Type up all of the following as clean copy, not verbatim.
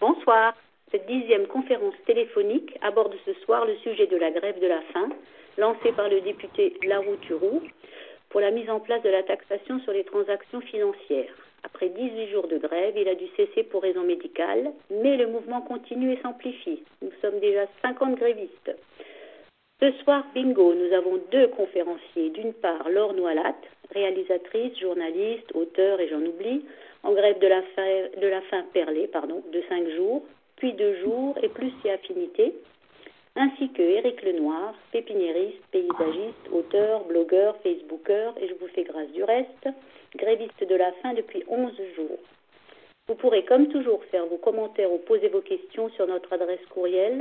Bonsoir. Cette 10e conférence téléphonique aborde ce soir le sujet de la grève de la faim, lancée par le député Larou-Turou pour la mise en place de la taxation sur les transactions financières. Après 18 jours de grève, il a dû cesser pour raison médicale, mais le mouvement continue et s'amplifie. Nous sommes déjà 50 grévistes. Ce soir, bingo, nous avons 2 conférenciers. D'une part, Laure Noilat, réalisatrice, journaliste, auteure et j'en oublie, en grève de la faim perlée, de 5 jours, puis 2 jours et plus si affinité, ainsi que Éric Lenoir, pépiniériste, paysagiste, auteur, blogueur, facebooker, et je vous fais grâce du reste, gréviste de la faim depuis 11 jours. Vous pourrez comme toujours faire vos commentaires ou poser vos questions sur notre adresse courriel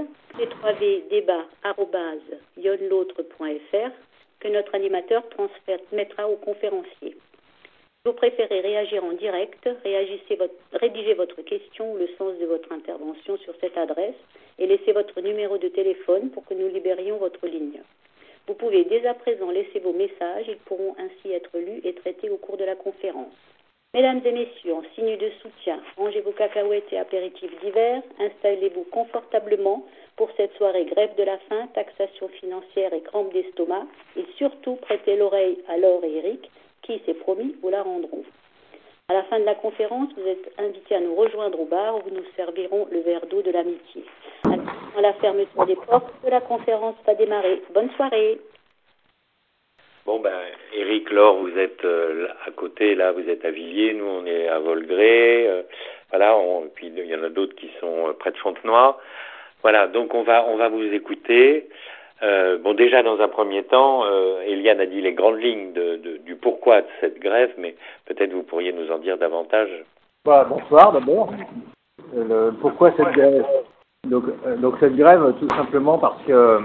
c3vdebat@yonlautre.fr que notre animateur transmettra aux conférenciers. Si vous préférez réagir en direct, rédigez votre question ou le sens de votre intervention sur cette adresse et laissez votre numéro de téléphone pour que nous libérions votre ligne. Vous pouvez dès à présent laisser vos messages, ils pourront ainsi être lus et traités au cours de la conférence. Mesdames et messieurs, en signe de soutien, rangez vos cacahuètes et apéritifs d'hiver, installez-vous confortablement pour cette soirée grève de la faim, taxation financière et crampes d'estomac, et surtout prêtez l'oreille à Laure et Eric, qui, c'est promis, vous la rendront. À la fin de la conférence, vous êtes invités à nous rejoindre au bar où nous servirons le verre d'eau de l'amitié. À la fermeture des portes de la conférence va démarrer. Bonne soirée. Bon, Éric, Laure, vous êtes à côté, là, vous êtes à Villiers, nous, on est à Volgré, puis il y en a d'autres qui sont près de Fontenoy. Voilà, donc on va vous écouter. Déjà, dans un premier temps, Eliane a dit les grandes lignes du pourquoi de cette grève, mais peut-être vous pourriez nous en dire davantage. Bonsoir, d'abord. Pourquoi cette grève ? Donc cette grève, tout simplement parce que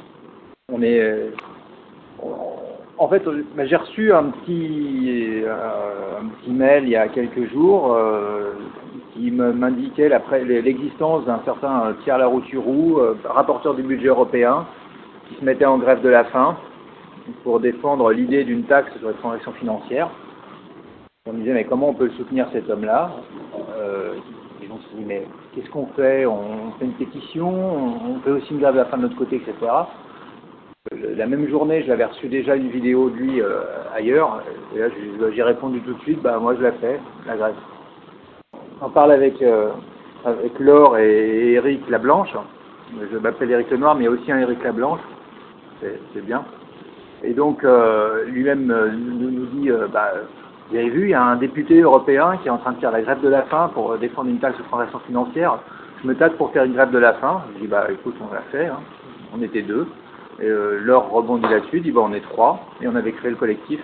en fait, j'ai reçu un petit mail il y a quelques jours qui m'indiquait l'existence d'un certain Pierre Larou-Turou, rapporteur du budget européen, qui se mettait en grève de la faim pour défendre l'idée d'une taxe sur les transactions financières. On me disait, mais comment on peut le soutenir, cet homme-là ? Et on se dit, mais qu'est-ce qu'on fait ? On fait une pétition, on fait aussi une grève de la faim de notre côté, etc. La même journée, j'avais reçu déjà une vidéo de lui ailleurs, et là j'ai répondu tout de suite, moi je la fais, la grève. On parle avec Laure et Éric Lablanche, je m'appelle Éric Lenoir, mais il y a aussi un Éric Lablanche, c'est bien. Et donc lui-même nous dit, vous avez vu, il y a un député européen qui est en train de faire la grève de la faim pour défendre une taxe sur les transactions financières, je me tâte pour faire une grève de la faim, je dis écoute, on l'a fait, hein. On était 2. Et Laure rebondit là-dessus, dit on est 3, et on avait créé le collectif.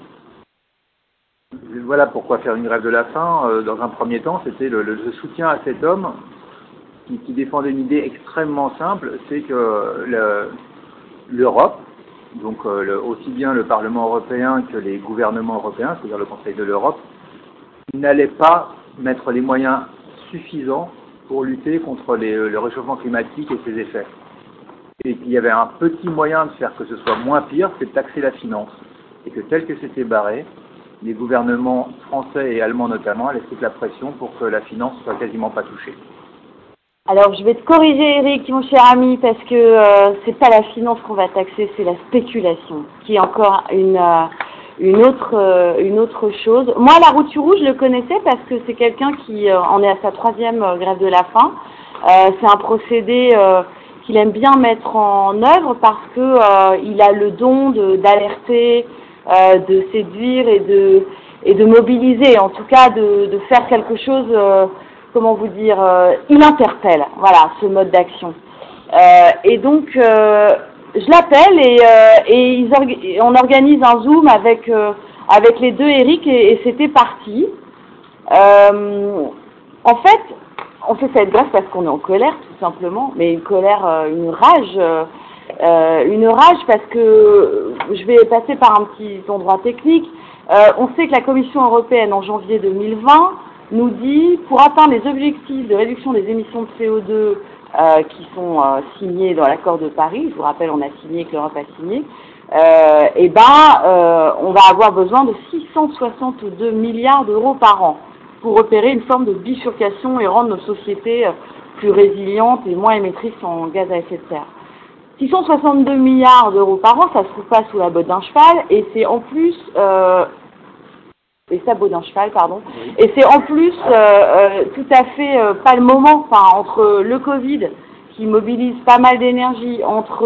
Voilà pourquoi faire une grève de la faim. Dans un premier temps, c'était le soutien à cet homme qui défendait une idée extrêmement simple, c'est que l'Europe, donc aussi bien le Parlement européen que les gouvernements européens, c'est-à-dire le Conseil de l'Europe, n'allait pas mettre les moyens suffisants pour lutter contre le réchauffement climatique et ses effets. Et qu'il y avait un petit moyen de faire que ce soit moins pire, c'est de taxer la finance. Et que tel que c'était barré, les gouvernements français et allemands notamment allaient foutre la pression pour que la finance soit quasiment pas touchée. Alors je vais te corriger, Eric, mon cher ami, parce que c'est pas la finance qu'on va taxer, c'est la spéculation, qui est encore une autre chose. Moi, Larou-Turou, je le connaissais parce que c'est quelqu'un qui en est à sa 3e grève de la faim. C'est un procédé qu'il aime bien mettre en œuvre parce que il a le don d'alerter, de séduire et de mobiliser, en tout cas de faire quelque chose, il interpelle, voilà, ce mode d'action. Et donc je l'appelle et on organise un Zoom avec les 2 Eric et c'était parti. En fait, on fait cette grève parce qu'on est en colère, tout simplement, mais une colère, une rage parce que je vais passer par un petit endroit technique. On sait que la Commission européenne, en janvier 2020, nous dit, pour atteindre les objectifs de réduction des émissions de CO2 qui sont signés dans l'accord de Paris, je vous rappelle, on a signé, que l'Europe a signé, on va avoir besoin de 662 milliards d'euros par an. pour opérer une forme de bifurcation et rendre nos sociétés plus résilientes et moins émettrices en gaz à effet de serre. 662 milliards d'euros par an, ça se trouve pas sous la botte d'un cheval, et c'est en plus les sabots d'un cheval, pardon. Et c'est en plus tout à fait pas le moment, enfin, entre le Covid qui mobilise pas mal d'énergie,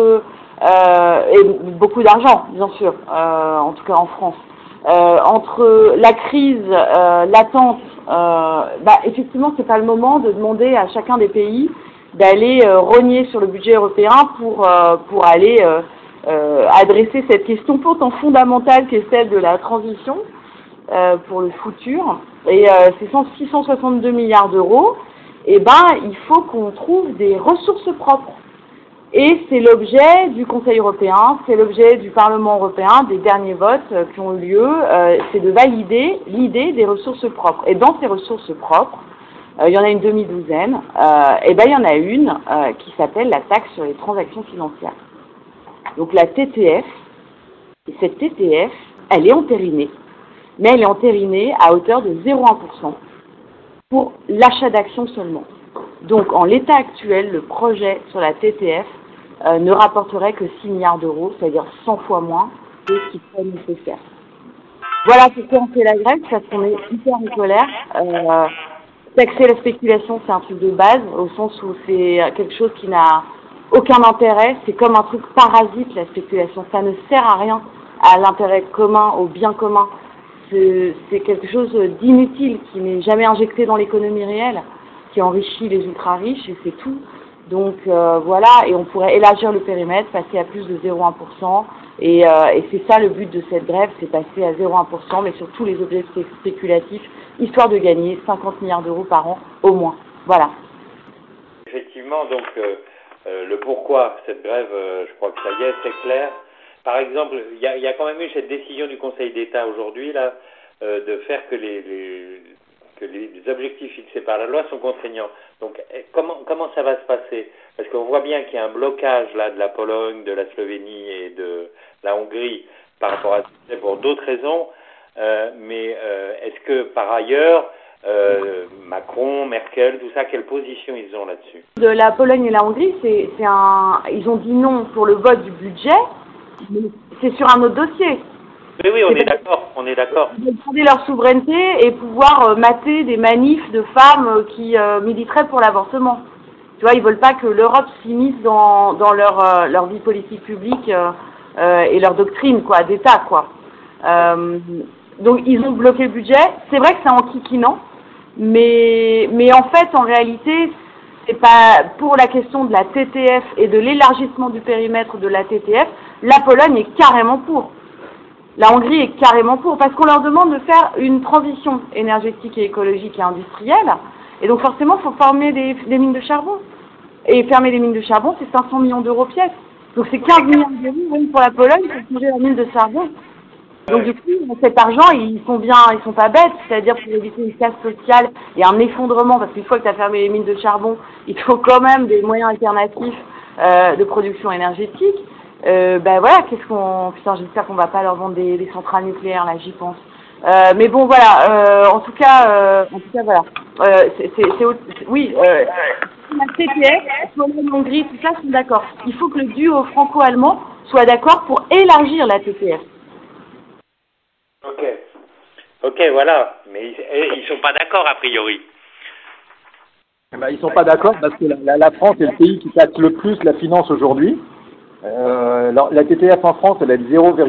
et beaucoup d'argent, bien sûr, en tout cas en France, entre la crise latente, effectivement, c'est pas le moment de demander à chacun des pays d'aller rogner sur le budget européen pour aller adresser cette question pourtant fondamentale qui est celle de la transition pour le futur. Et ces 662 milliards d'euros, il faut qu'on trouve des ressources propres. Et c'est l'objet du Conseil européen, c'est l'objet du Parlement européen, des derniers votes qui ont eu lieu, c'est de valider l'idée des ressources propres. Et dans ces ressources propres, il y en a une demi-douzaine, il y en a une qui s'appelle la taxe sur les transactions financières. Donc la TTF, et cette TTF, elle est entérinée, mais elle est entérinée à hauteur de 0,1% pour l'achat d'actions seulement. Donc en l'état actuel, le projet sur la TTF ne rapporterait que 6 milliards d'euros, c'est-à-dire 100 fois moins que ce qui serait nécessaire. Voilà pourquoi on fait la grève, parce qu'on est hyper en colère. Taxer la spéculation, c'est un truc de base, au sens où c'est quelque chose qui n'a aucun intérêt. C'est comme un truc parasite, la spéculation. Ça ne sert à rien, à l'intérêt commun, au bien commun. C'est quelque chose d'inutile, qui n'est jamais injecté dans l'économie réelle, qui enrichit les ultra-riches, et c'est tout. Donc voilà, et on pourrait élargir le périmètre, passer à plus de 0,1%, et c'est ça le but de cette grève, c'est passer à 0,1%, mais sur tous les objets spéculatifs, histoire de gagner 50 milliards d'euros par an au moins. Voilà. Effectivement, donc le pourquoi cette grève, je crois que ça y est, c'est clair. Par exemple, il y a quand même eu cette décision du Conseil d'État aujourd'hui là de faire que les objectifs fixés par la loi sont contraignants. Donc comment ça va se passer? Parce qu'on voit bien qu'il y a un blocage là de la Pologne, de la Slovénie et de la Hongrie par rapport à ça pour d'autres raisons. Mais est-ce que par ailleurs Macron, Merkel, tout ça, quelle position ils ont là-dessus? De la Pologne et la Hongrie, ils ont dit non pour le vote du budget, mais c'est sur un autre dossier. Oui, on est d'accord. Ils veulent garder leur souveraineté et pouvoir mater des manifs de femmes qui militeraient pour l'avortement. Tu vois, ils veulent pas que l'Europe s'immisce dans leur vie politique publique et leur doctrine, quoi, d'État, quoi. Donc ils ont bloqué le budget. C'est vrai que c'est enquiquinant, mais en fait, en réalité, c'est pas pour la question de la TTF et de l'élargissement du périmètre de la TTF, la Pologne est carrément pour. La Hongrie est carrément pour, parce qu'on leur demande de faire une transition énergétique et écologique et industrielle, et donc forcément, il faut fermer des mines de charbon. Et fermer les mines de charbon, c'est 500 millions d'euros pièce. Donc c'est 15 milliards d'euros même pour la Pologne pour changer la mine de charbon. Donc du coup, cet argent, ils sont pas bêtes, c'est-à-dire pour éviter une casse sociale et un effondrement, parce qu'une fois que tu as fermé les mines de charbon, il faut quand même des moyens alternatifs de production énergétique. Voilà, putain, j'espère qu'on va pas leur vendre des centrales nucléaires, là, j'y pense. Mais bon, voilà, en tout cas, voilà. Oui, la CTF, Pologne, Hongrie, tout ça, sont d'accord. Il faut que le duo franco-allemand soit d'accord pour élargir la TTF. Ok, voilà. Mais ils sont pas d'accord, a priori. Ils sont pas d'accord parce que la France est le pays qui taxe le plus la finance aujourd'hui. La TTF en France, elle est de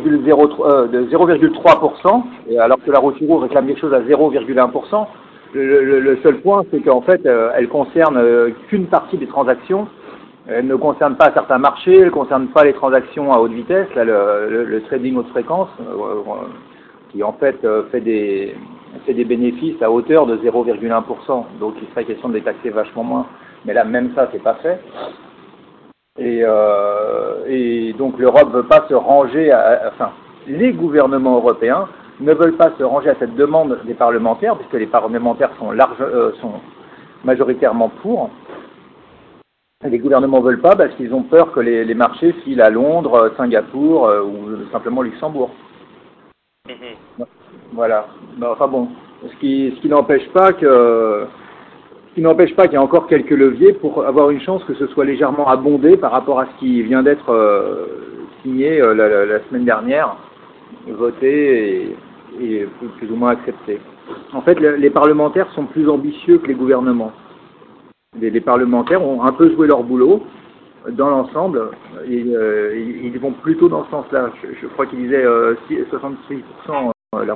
0,3%, alors que la Roturo réclame quelque chose à 0,1%. Le seul point, c'est qu'en fait, elle concerne qu'une partie des transactions. Elle ne concerne pas certains marchés, elle ne concerne pas les transactions à haute vitesse, là, le trading haute fréquence, qui en fait fait des bénéfices à hauteur de 0,1%. Donc il serait question de les taxer vachement moins. Mais là, même ça, c'est pas fait. Et donc l'Europe ne veut pas se ranger les gouvernements européens ne veulent pas se ranger à cette demande des parlementaires, puisque les parlementaires sont majoritairement pour. Et les gouvernements ne veulent pas parce qu'ils ont peur que les marchés filent à Londres, Singapour ou simplement Luxembourg. Voilà. Enfin bon, Ce qui n'empêche pas que Ce qui n'empêche pas qu'il y a encore quelques leviers pour avoir une chance que ce soit légèrement abondé par rapport à ce qui vient d'être signé la semaine dernière, voté et plus ou moins accepté. En fait, les parlementaires sont plus ambitieux que les gouvernements. Les parlementaires ont un peu joué leur boulot dans l'ensemble et ils vont plutôt dans ce sens-là. Je crois qu'ils disaient 66% leur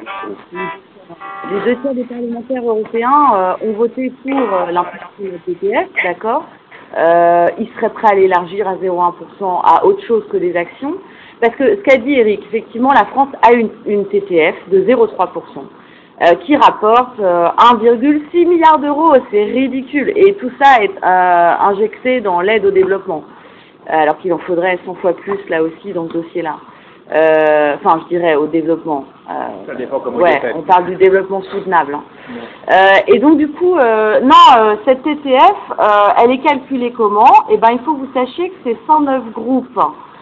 Les 2 tiers des parlementaires européens ont voté pour l'impulsion du TTF, d'accord. Ils seraient prêts à l'élargir à 0,1% à autre chose que des actions. Parce que ce qu'a dit Eric, effectivement, la France a une TTF de 0,3%. Qui rapporte 1,6 milliard d'euros, c'est ridicule. Et tout ça est injecté dans l'aide au développement, alors qu'il en faudrait 100 fois plus là aussi dans ce dossier-là. Enfin, je dirais au développement. Ça dépend comment ouais, on parle du développement soutenable. Hein. Et donc du coup, cette TTF, elle est calculée comment? Eh ben, il faut que vous sachiez que c'est 109 groupes.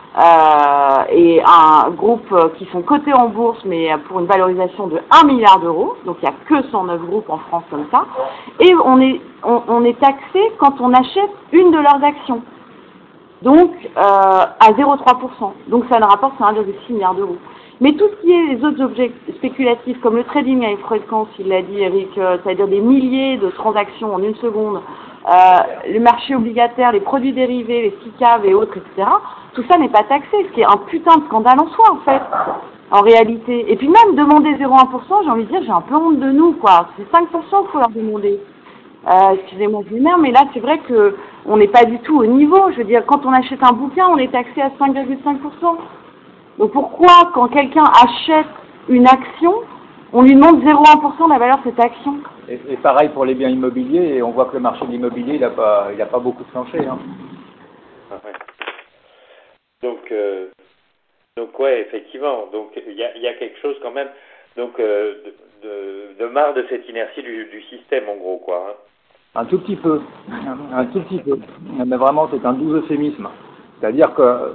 Et un groupe qui sont cotés en bourse, mais pour une valorisation de 1 milliard d'euros. Donc il n'y a que 109 groupes en France comme ça. Et on est taxé quand on achète une de leurs actions. Donc à 0,3%. Donc ça ne rapporte qu'à 1,6 milliard d'euros. Mais tout ce qui est les autres objets spéculatifs, comme le trading avec fréquence, il l'a dit Eric, c'est-à-dire des milliers de transactions en une seconde, les marchés obligataires, les produits dérivés, les SICAV et autres, etc., tout ça n'est pas taxé, ce qui est un putain de scandale en soi, en fait, en réalité. Et puis même demander 0,1%, j'ai envie de dire, j'ai un peu honte de nous, quoi. C'est 5% qu'il faut leur demander. Excusez-moi je m'énerve, mais là, c'est vrai que on n'est pas du tout au niveau. Je veux dire, quand on achète un bouquin, on est taxé à 5,5%. Donc pourquoi, quand quelqu'un achète une action, on lui demande 0,1% de la valeur de cette action? Et pareil pour les biens immobiliers, et on voit que le marché de l'immobilier, il n'a pas beaucoup planché. Hein. Donc ouais, effectivement. Donc il y a quelque chose quand même. Donc de marre de cette inertie du système, en gros, quoi. Hein. Un tout petit peu, mais vraiment c'est un doux euphémisme. C'est-à-dire que,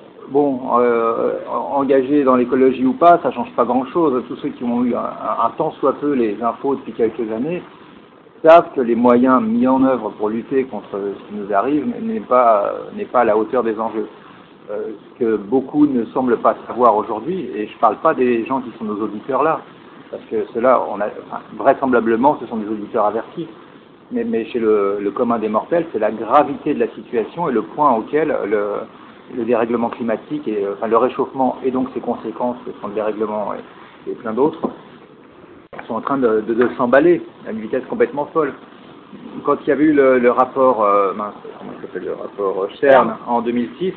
engagés dans l'écologie ou pas, ça change pas grand-chose. Tous ceux qui ont eu un tant soit peu les infos depuis quelques années savent que les moyens mis en œuvre pour lutter contre ce qui nous arrive n'est pas à la hauteur des enjeux. Ce que beaucoup ne semblent pas savoir aujourd'hui, et je ne parle pas des gens qui sont nos auditeurs là, parce que ceux-là, vraisemblablement, ce sont des auditeurs avertis. Mais chez le commun des mortels, c'est la gravité de la situation et le point auquel le dérèglement climatique et le réchauffement et donc ses conséquences, ce sont le dérèglement et plein d'autres, sont en train de s'emballer à une vitesse complètement folle. Quand il y avait eu le rapport, comment il s'appelle, le rapport Stern en 2006,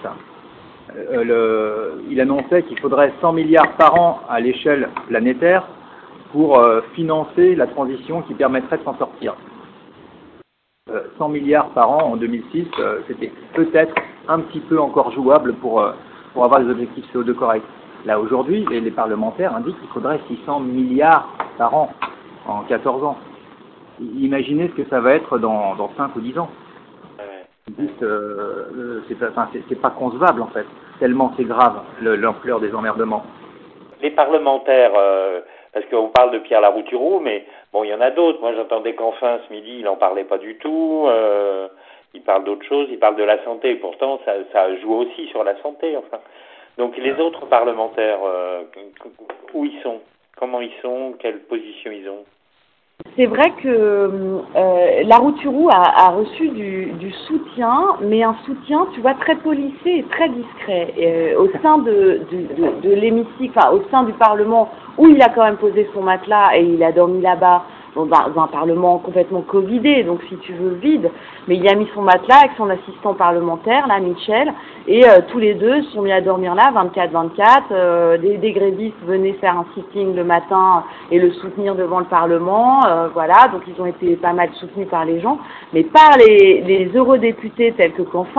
il annonçait qu'il faudrait 100 milliards par an à l'échelle planétaire pour financer la transition qui permettrait de s'en sortir. 100 milliards par an en 2006, c'était peut-être un petit peu encore jouable pour avoir des objectifs CO2 corrects. Là, aujourd'hui, les parlementaires indiquent qu'il faudrait 600 milliards par an en 14 ans. Imaginez ce que ça va être dans 5 ou 10 ans. Juste, c'est pas concevable, en fait, tellement c'est grave, l'ampleur des emmerdements. Les parlementaires... parce qu'on parle de Pierre Larouturou, mais bon, il y en a d'autres. Moi, j'entendais qu'enfin, ce midi, il n'en parlait pas du tout. Il parle d'autre chose, il parle de la santé. Pourtant, ça joue aussi sur la santé, enfin. Donc, les autres parlementaires, où ils sont? Comment ils sont? Quelle position ils ont? C'est vrai que Larouturou a reçu du soutien, mais un soutien, tu vois, très policé et très discret. Au sein de l'hémicycle, enfin, au sein du Parlement, où il a quand même posé son matelas et il a dormi là-bas, dans un Parlement complètement covidé, donc si tu veux vide, mais il a mis son matelas avec son assistant parlementaire, là, Michel, et tous les deux se sont mis à dormir là, 24-24, des grévistes venaient faire un sitting le matin et le soutenir devant le Parlement, voilà, donc ils ont été pas mal soutenus par les gens, mais par les eurodéputés tels que Canfin,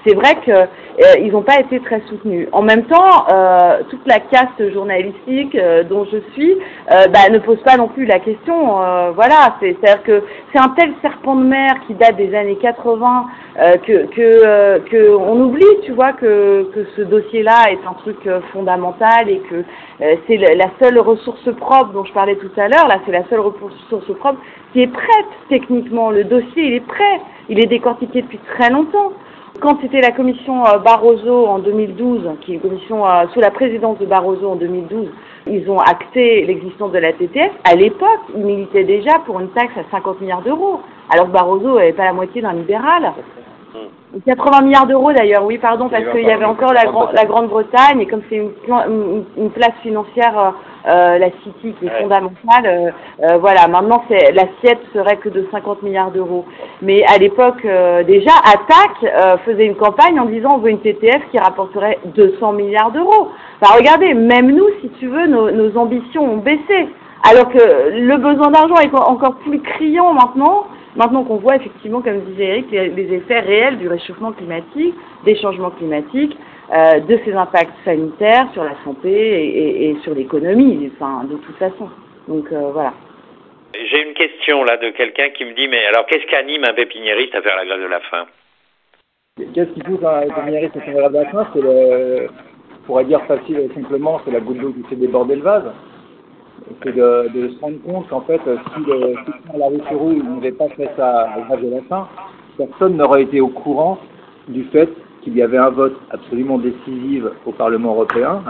c'est vrai que ils n'ont pas été très soutenus. En même temps, toute la caste journalistique dont je suis ne pose pas non plus la question. Voilà, c'est-à-dire que c'est un tel serpent de mer qui date des années 80 que on oublie, tu vois, que ce dossier-là est un truc fondamental et que c'est la seule ressource propre dont je parlais tout à l'heure. Là, c'est la seule ressource propre qui est prête techniquement. Le dossier, il est prêt. Il est décortiqué depuis très longtemps. Quand c'était la commission Barroso en 2012, qui est une commission sous la présidence de Barroso en 2012, ils ont acté l'existence de la TTF. À l'époque, ils militaient déjà pour une taxe à 50 milliards d'euros, alors que Barroso n'avait pas la moitié d'un libéral. 80 milliards d'euros d'ailleurs, oui, pardon, parce qu'il y avait encore la Grande-Bretagne, et comme c'est une place financière, la City, qui est fondamentale, voilà, maintenant l'assiette serait que de 50 milliards d'euros. Mais à l'époque, déjà, Attac faisait une campagne en disant on veut une TTF qui rapporterait 200 milliards d'euros. Enfin, regardez, même nous, si tu veux, nos ambitions ont baissé. Alors que le besoin d'argent est encore plus criant maintenant qu'on voit effectivement, comme disait Eric, les effets réels du réchauffement climatique, des changements climatiques, de ses impacts sanitaires sur la santé et sur l'économie, enfin, de toute façon. Donc voilà. J'ai une question là de quelqu'un qui me dit, mais alors qu'est-ce qu'anime un pépiniériste à faire la grève de la faim? Qu'est-ce qui pousse un pépiniériste à faire la grève de la faim? C'est on pourrait dire facile et simplement, c'est la goutte d'eau qui fait déborder le vase. C'est de se rendre compte qu'en fait, si la Route n'avait pas fait sa grève de la faim, personne n'aurait été au courant du fait qu'il y avait un vote absolument décisif au Parlement européen,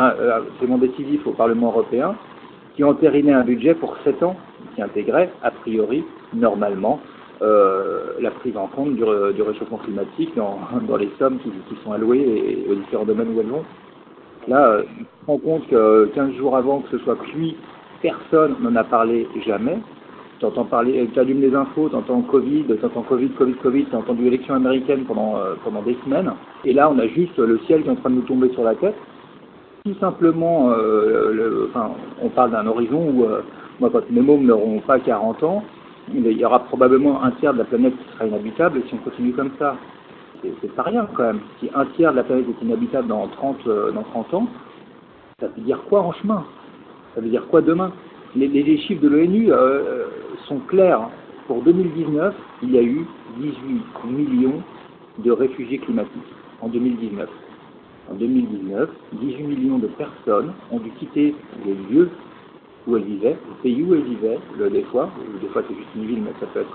qui entérinait un budget pour 7 ans, qui intégrait, a priori, normalement, la prise en compte du réchauffement climatique dans les sommes qui sont allouées et aux différents domaines où elles vont. Là, on se rend compte que 15 jours avant que ce soit cuit, personne n'en a parlé jamais. Tu entends parler, tu allumes les infos, tu entends Covid, tu as entendu l'élection américaine pendant des semaines. Et là, on a juste le ciel qui est en train de nous tomber sur la tête. Tout simplement, on parle d'un horizon où, moi, quand mes mômes n'auront pas 40 ans, il y aura probablement un tiers de la planète qui sera inhabitable si on continue comme ça. C'est pas rien quand même. Si un tiers de la planète est inhabitable dans 30 ans, ça veut dire quoi en chemin? Ça veut dire quoi demain? Les chiffres de l'ONU sont clairs. Pour 2019, il y a eu 18 millions de réfugiés climatiques en 2019. En 2019, 18 millions de personnes ont dû quitter les lieux où elles vivaient, le pays où elles vivaient, des fois c'est juste une ville, mais ça peut être...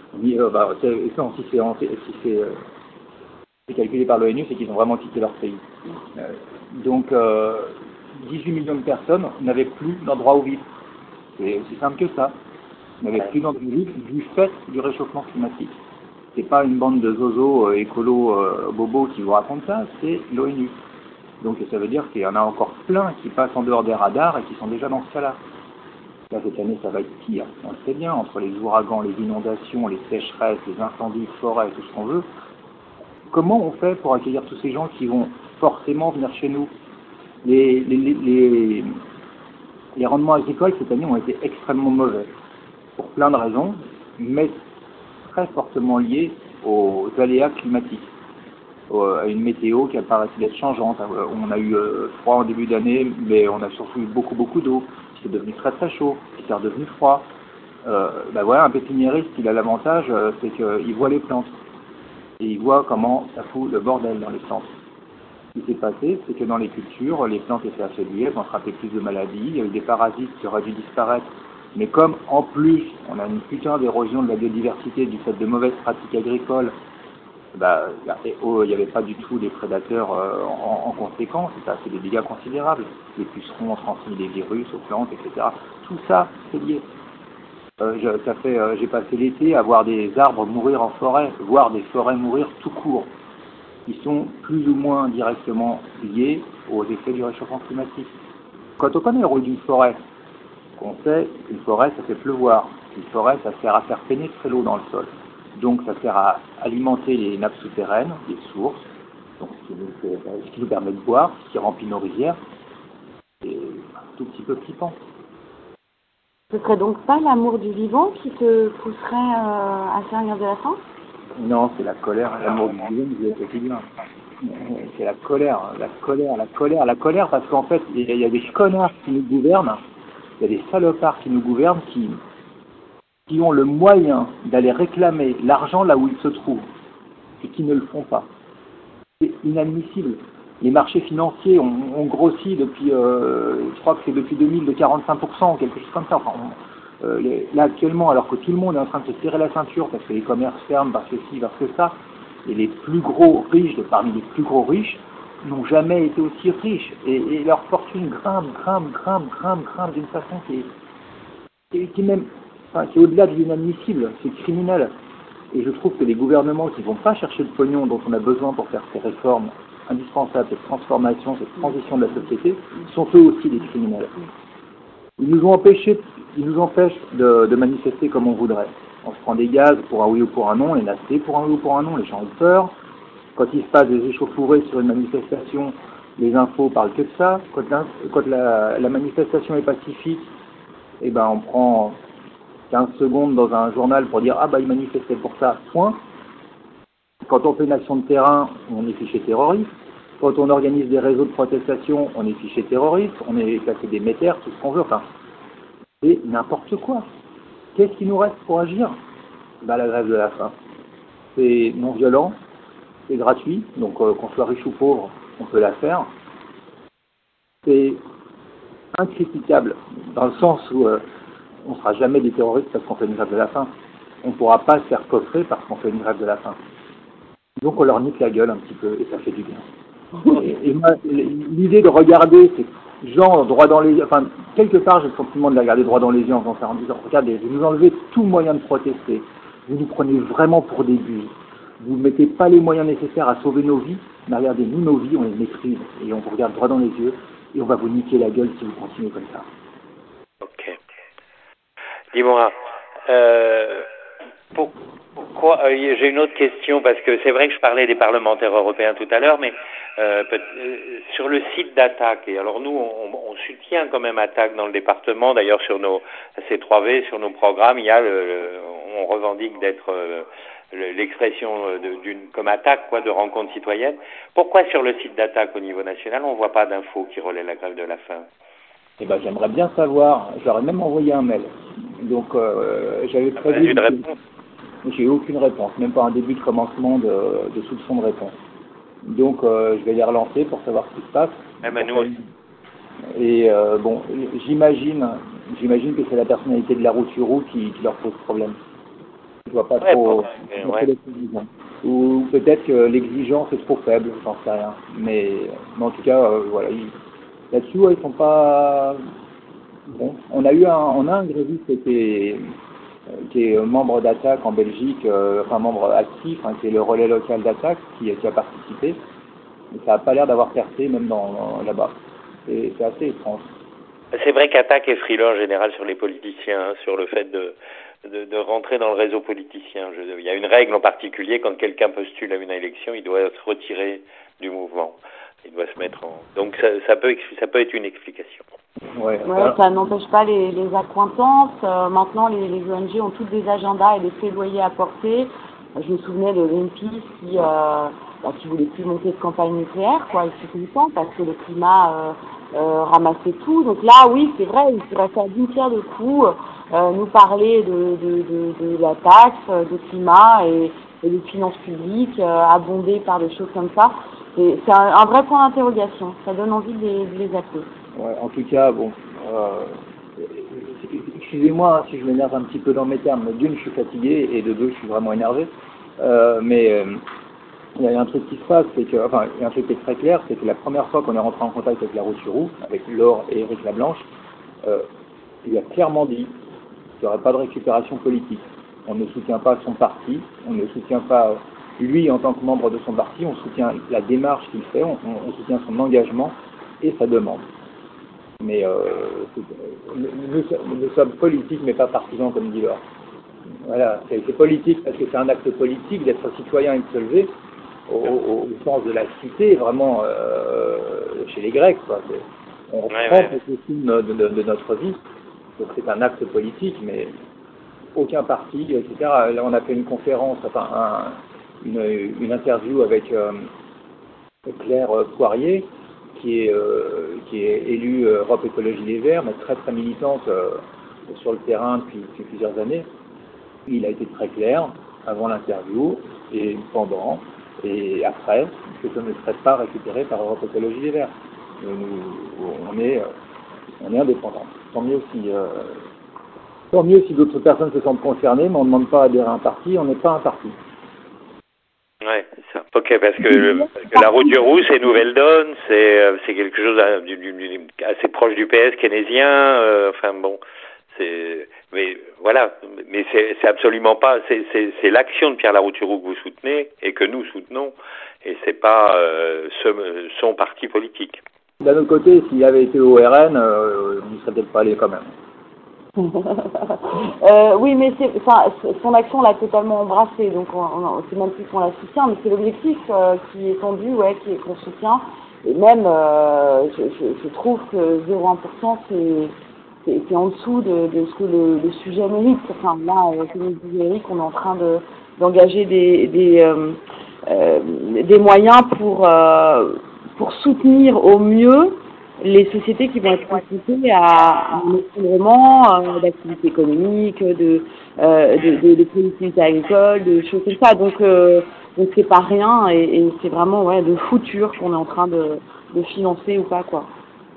si c'est calculé par l'ONU, c'est qu'ils ont vraiment quitté leur pays. Donc, 18 millions de personnes n'avaient plus d'endroit où vivre. C'est aussi simple que ça. Ils n'avaient plus d'endroit où vivre du fait du réchauffement climatique. C'est pas une bande de zozos écolos bobos qui vous racontent ça, c'est l'ONU. Donc ça veut dire qu'il y en a encore plein qui passent en dehors des radars et qui sont déjà dans ce cas-là. Là, cette année, ça va être pire. On le sait bien, entre les ouragans, les inondations, les sécheresses, les incendies de forêt, tout ce qu'on veut. Comment on fait pour accueillir tous ces gens qui vont forcément venir chez nous? Les rendements agricoles cette année ont été extrêmement mauvais, pour plein de raisons, mais très fortement liées aux aléas climatiques, à une météo qui apparaît d'être changeante. On a eu froid en début d'année, mais on a surtout eu beaucoup d'eau. C'est devenu très très chaud, c'est redevenu froid. Voilà, un pépiniériste, il a l'avantage, c'est qu'il voit les plantes. Et il voit comment ça fout le bordel dans les plantes. Ce qui s'est passé, c'est que dans les cultures, les plantes étaient affaiblies, elles ont attrapé plus de maladies, il y a eu des parasites qui auraient dû disparaître. Mais comme en plus, on a une putain d'érosion de la biodiversité du fait de mauvaises pratiques agricoles, il n'y avait pas du tout des prédateurs en conséquence, ça a fait des dégâts considérables. Les pucerons ont transmis des virus aux plantes, etc. Tout ça, c'est lié. J'ai passé l'été à voir des arbres mourir en forêt, voir des forêts mourir tout court. Ils sont plus ou moins directement liés aux effets du réchauffement climatique. Quand on connaît le rôle d'une forêt, on sait qu'une forêt, ça fait pleuvoir. Une forêt, ça sert à faire pénétrer l'eau dans le sol. Donc ça sert à alimenter les nappes souterraines, les sources, donc ce qui nous permet de boire, ce qui remplit nos rivières. C'est un tout petit peu flippant. Ce serait donc pas l'amour du vivant qui te pousserait à faire une grève de la faim? Non, c'est la colère, l'amour du vivant du quotidien. C'est la colère, parce qu'en fait, il y a des connards qui nous gouvernent, il y a des salopards qui nous gouvernent qui ont le moyen d'aller réclamer l'argent là où il se trouve et qui ne le font pas. C'est inadmissible. Les marchés financiers ont grossi depuis, je crois que c'est depuis 2000 de 45%, quelque chose comme ça. Enfin, là actuellement, alors que tout le monde est en train de se serrer la ceinture parce que les commerces ferment, parce que ci, parce que ça, et les plus gros riches, parmi les plus gros riches, n'ont jamais été aussi riches. Et leur fortune grimpe d'une façon qui est même, enfin, qui est au-delà de l'inadmissible, c'est criminel. Et je trouve que les gouvernements qui ne vont pas chercher le pognon dont on a besoin pour faire ces réformes indispensables, cette transformation, cette transition de la société, sont eux aussi des criminels. Ils nous empêchent de manifester comme on voudrait. On se prend des gaz pour un oui ou pour un non, on est nasté pour un oui ou pour un non, les gens ont peur. Quand il se passe des échauffourées sur une manifestation, les infos parlent que de ça. Quand la manifestation est pacifique, eh ben on prend 15 secondes dans un journal pour dire « Ah bah il manifestait pour ça, point ». Quand on fait une action de terrain, on est fiché terroriste. Quand on organise des réseaux de protestation, on est fiché terroriste. On est classé des métères, tout ce qu'on veut. Enfin, c'est n'importe quoi. Qu'est-ce qui nous reste pour agir? Bah, la grève de la faim. C'est non violent, c'est gratuit, donc qu'on soit riche ou pauvre, on peut la faire. C'est incritiquable, dans le sens où on ne sera jamais des terroristes parce qu'on fait une grève de la faim. On ne pourra pas se faire coffrer parce qu'on fait une grève de la faim. Donc on leur nique la gueule un petit peu et ça fait du bien. Et moi, l'idée de regarder ces gens droit dans les yeux, enfin, quelque part j'ai le sentiment de les regarder droit dans les yeux en faisant ça, en disant, regardez, vous nous enlevez tout moyen de protester, vous nous prenez vraiment pour des buts, vous ne mettez pas les moyens nécessaires à sauver nos vies, mais regardez, nous, nos vies, on les maîtrise et on vous regarde droit dans les yeux et on va vous niquer la gueule si vous continuez comme ça. Ok. Dis-moi, pourquoi j'ai une autre question, parce que c'est vrai que je parlais des parlementaires européens tout à l'heure, mais sur le site d'Attac, et alors nous on soutient quand même Attac dans le département, d'ailleurs sur nos C3V, sur nos programmes, il y a on revendique d'être l'expression comme Attac, quoi, de rencontre citoyenne. Pourquoi sur le site d'Attac au niveau national on ne voit pas d'infos qui relaient la grève de la faim? Eh ben, j'aimerais bien savoir, j'aurais même envoyé un mail. Donc j'avais prévu. Une réponse? J'ai eu aucune réponse, même pas un début de commencement de soupçon de réponse. Donc je vais les relancer pour savoir ce qui se passe. Nous aussi. Et bon, j'imagine que c'est la personnalité de la route qui leur pose problème. Je vois pas trop. Ou peut-être que l'exigence est trop faible, j'en sais rien. Mais en tout cas, voilà. Là-dessus, ils sont pas. Bon, on a un gréviste qui est membre d'Attac en Belgique, enfin membre actif, hein, qui est le relais local d'Attac, qui a participé. Mais ça n'a pas l'air d'avoir percé même là-bas. C'est assez étrange. C'est vrai qu'Attac est frileux en général sur les politiciens, hein, sur le fait de rentrer dans le réseau politicien. Il y a une règle en particulier, quand quelqu'un postule à une élection, il doit se retirer du mouvement. Il doit se mettre en... Donc ça peut être une explication. Ouais, ça n'empêche pas les accointances. Maintenant, les ONG ont tous des agendas et des plaidoyers à porter. Je me souvenais de Greenpeace qui voulait plus monter de campagne nucléaire, quoi, tout le temps, parce que le climat ramassait tout. Donc là, oui, c'est vrai, il faudrait faire d'une pierre deux coups, nous parler de la taxe, de climat et de finances publiques, abondées par des choses comme ça. C'est un vrai point d'interrogation. Ça donne envie de les appeler. Ouais, en tout cas, bon, excusez-moi hein, si je m'énerve un petit peu dans mes termes. D'une, je suis fatigué et de deux, je suis vraiment énervé. Mais il y a un truc qui se passe, c'est que, enfin, il y a un truc qui est très clair, c'est que la première fois qu'on est rentré en contact avec la Route-sur-Roue, avec Laure et Éric Lablanche, il a clairement dit qu'il n'y aurait pas de récupération politique. On ne soutient pas son parti, on ne soutient pas lui en tant que membre de son parti, on soutient la démarche qu'il fait, on soutient son engagement et sa demande. Mais nous sommes politiques mais pas partisans comme dit Laure. Voilà, c'est politique parce que c'est un acte politique d'être citoyen et de se lever au sens de la cité, vraiment chez les Grecs, quoi. On reprend possession de notre vie, donc c'est un acte politique, mais aucun parti, etc. Là, on a fait une conférence, enfin une interview avec Claire Poirier, qui est élue Europe Écologie Les Verts, mais très très militante sur le terrain depuis plusieurs années. Il a été très clair avant l'interview et pendant et après que ça ne serait pas récupéré par Europe Écologie Les Verts. On est indépendant. Tant mieux si d'autres personnes se sentent concernées, mais on ne demande pas à adhérer à un parti, on n'est pas un parti. Ouais, c'est ça. Ok, parce que la route du Roux, c'est Nouvelle Donne, c'est quelque chose assez proche du PS keynésien. Enfin bon, mais voilà, mais c'est absolument pas. C'est l'action de Pierre Larouturou que vous soutenez et que nous soutenons, et c'est pas son parti politique. D'un autre côté, s'il avait été au RN, il ne serait peut-être pas allé quand même. Oui, mais son action l'a totalement embrassé, donc c'est même plus qu'on la soutient, mais c'est l'objectif qui est tendu, qu'on soutient. Et même, je trouve que 0,1%, c'est en dessous de ce que le sujet mérite. Enfin, là, comme le disait Eric, on est en train d'engager des moyens pour soutenir au mieux les sociétés qui vont être confrontées à un effondrement d'activité économique, de productivité agricole, de choses comme ça. Donc c'est pas rien et c'est vraiment le futur qu'on est en train de financer ou pas, quoi.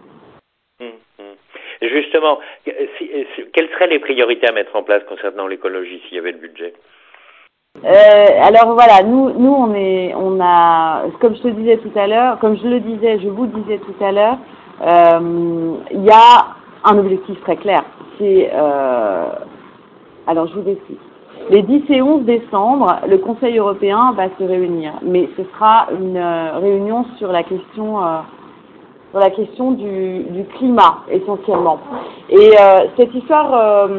Justement, quelles seraient les priorités à mettre en place concernant l'écologie s'il y avait le budget? Alors voilà, nous on a, comme je vous disais tout à l'heure, il y a un objectif très clair. C'est, alors je vous explique. Les 10 et 11 décembre, le Conseil européen va se réunir, mais ce sera une réunion sur la question du climat essentiellement. Et cette histoire,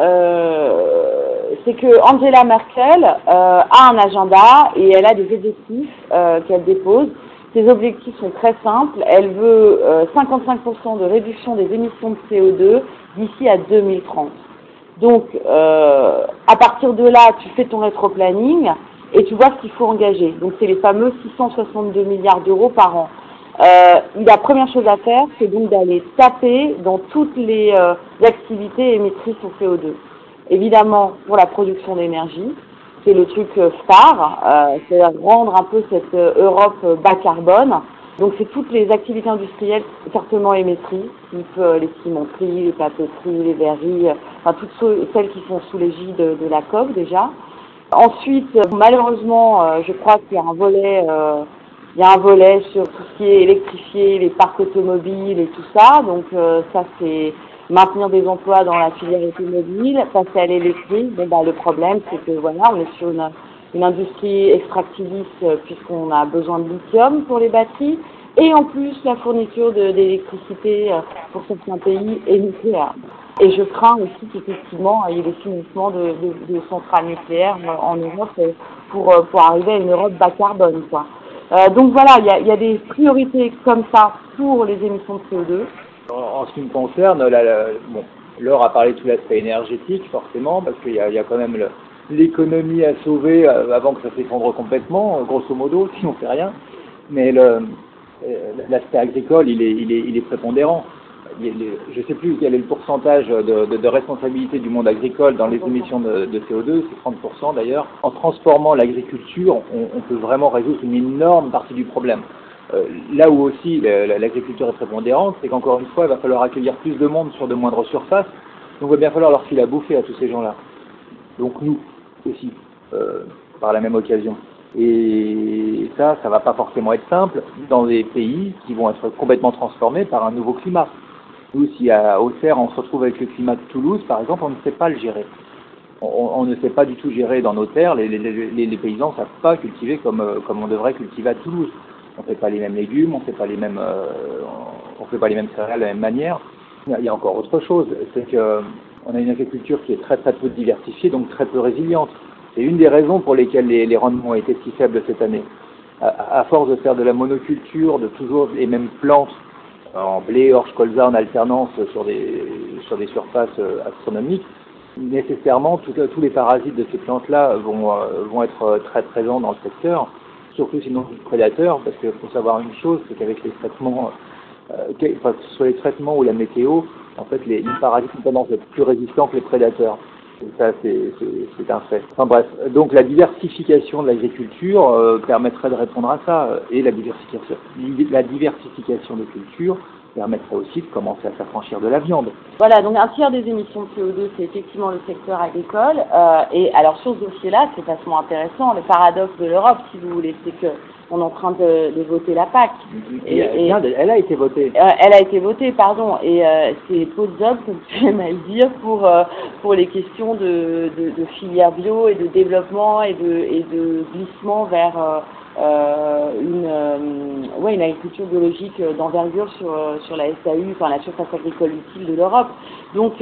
c'est que Angela Merkel a un agenda et elle a des objectifs qu'elle dépose. Ces objectifs sont très simples. Elle veut 55% de réduction des émissions de CO2 d'ici à 2030. Donc, à partir de là, tu fais ton rétroplanning et tu vois ce qu'il faut engager. Donc, c'est les fameux 662 milliards d'euros par an. La première chose à faire, c'est donc d'aller taper dans toutes les activités émettrices au CO2. Évidemment, pour la production d'énergie, c'est le truc phare, c'est rendre un peu cette Europe bas carbone. Donc c'est toutes les activités industrielles fortement émettrices, type les cimenteries, les papeteries, les verreries, enfin toutes celles qui sont sous l'égide de la COP déjà. Ensuite, malheureusement, je crois qu'il y a un volet sur tout ce qui est électrifié, les parcs automobiles et tout ça. Donc ça c'est maintenir des emplois dans la filière automobile, passer à l'électrique. Le problème c'est que voilà, on est sur une industrie extractiviste puisqu'on a besoin de lithium pour les batteries et en plus la fourniture d'électricité pour certains pays est nucléaire. Et je crains aussi qu'effectivement il y ait des financements de centrales nucléaires en Europe pour arriver à une Europe bas carbone, quoi. Donc voilà, il y a des priorités comme ça pour les émissions de CO2. En ce qui me concerne, Laure a parlé de tout l'aspect énergétique, forcément, parce qu'il y a quand même l'économie à sauver avant que ça s'effondre complètement, grosso modo, si on fait rien. Mais l'aspect agricole, il est prépondérant. Je ne sais plus quel est le pourcentage de responsabilité du monde agricole dans les émissions de CO2, c'est 30% d'ailleurs. En transformant l'agriculture, on peut vraiment résoudre une énorme partie du problème. Là où aussi l'agriculture est prépondérante, c'est qu'encore une fois, il va falloir accueillir plus de monde sur de moindres surfaces. Donc il va bien falloir leur filer à bouffer à tous ces gens-là. Donc nous aussi, par la même occasion. Et ça va pas forcément être simple dans des pays qui vont être complètement transformés par un nouveau climat. Nous, si à Auxerre, on se retrouve avec le climat de Toulouse, par exemple, on ne sait pas le gérer. On ne sait pas du tout gérer dans nos terres. Les paysans ne savent pas cultiver comme on devrait cultiver à Toulouse. On ne fait pas les mêmes légumes, on ne fait pas les mêmes céréales de la même manière. Il y a encore autre chose, c'est qu'on a une agriculture qui est très très peu diversifiée, donc très peu résiliente. C'est une des raisons pour lesquelles les rendements ont été si faibles cette année. À force de faire de la monoculture, de toujours les mêmes plantes, en blé, orge, colza en alternance sur des surfaces astronomiques, nécessairement tous les parasites de ces plantes-là vont être très présents dans le secteur surtout sinon du prédateur, parce qu'il faut savoir une chose, c'est qu'avec les traitements, que ce soit les traitements ou la météo, en fait, les parasites ont tendance à être plus résistants que les prédateurs. Et ça, c'est un fait. Enfin bref, donc la diversification de l'agriculture permettrait de répondre à ça, et la diversification des cultures permettrait aussi de commencer à s'affranchir de la viande. Voilà, donc un tiers des émissions de CO2, c'est effectivement le secteur agricole. Et alors sur ce dossier-là, c'est vachement intéressant. Le paradoxe de l'Europe, si vous voulez, c'est que on est en train de voter la PAC. Elle a été votée. Elle a été votée, pardon. Et c'est pot de job, comme tu aimes à le dire, pour les questions de filière bio et de développement et de glissement vers une agriculture biologique d'envergure sur la SAU, enfin la surface agricole utile de l'Europe. Donc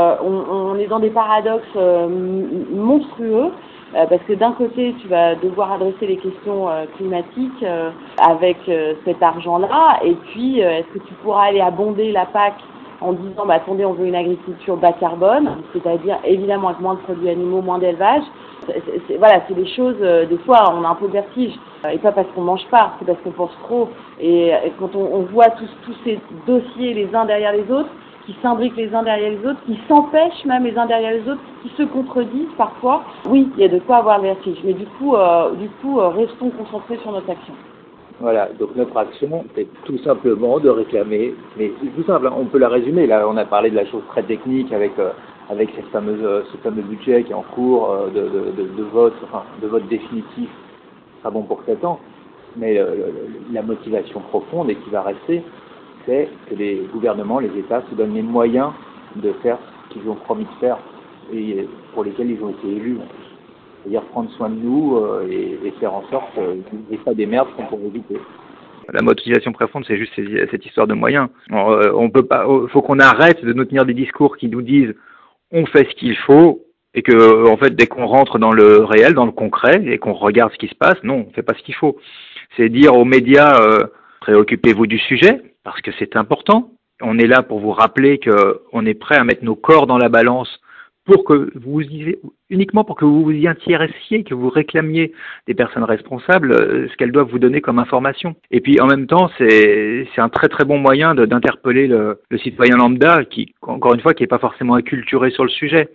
on est dans des paradoxes monstrueux. Parce que d'un côté, tu vas devoir adresser les questions climatiques avec cet argent-là, et puis est-ce que tu pourras aller abonder la PAC en disant bah, attendez, on veut une agriculture bas carbone, c'est-à-dire évidemment avec moins de produits animaux, moins d'élevage. Voilà, c'est des choses, des fois on a un peu de vertige, et pas parce qu'on mange pas, c'est parce qu'on pense trop. Et quand on voit tous ces dossiers les uns derrière les autres, qui s'imbriquent les uns derrière les autres, qui s'empêchent même les uns derrière les autres, qui se contredisent parfois, oui, il y a de quoi avoir le vertige. Mais du coup, restons concentrés sur notre action. Voilà, donc notre action, c'est tout simplement de réclamer, mais c'est tout simple, hein, on peut la résumer, là on a parlé de la chose très technique avec ce fameux budget qui est en cours de vote définitif, pas bon pour 7 ans, mais la motivation profonde et qui va rester, c'est que les gouvernements, les États se donnent les moyens de faire ce qu'ils ont promis de faire et pour lesquels ils ont été élus. C'est-à-dire prendre soin de nous et faire en sorte qu'il n'y ait pas des merdes qu'on pourrait éviter. La motivation profonde, c'est juste cette histoire de moyens. On peut pas, faut qu'on arrête de nous tenir des discours qui nous disent on fait ce qu'il faut et que en fait dès qu'on rentre dans le réel, dans le concret et qu'on regarde ce qui se passe, non, on fait pas ce qu'il faut. C'est dire aux médias préoccupez-vous du sujet parce que c'est important. On est là pour vous rappeler que on est prêt à mettre nos corps dans la balance pour que uniquement pour que vous vous y intéressiez, que vous réclamiez des personnes responsables ce qu'elles doivent vous donner comme information. Et puis en même temps, c'est un très très bon moyen d'interpeller le citoyen lambda qui, encore une fois, qui n'est pas forcément acculturé sur le sujet.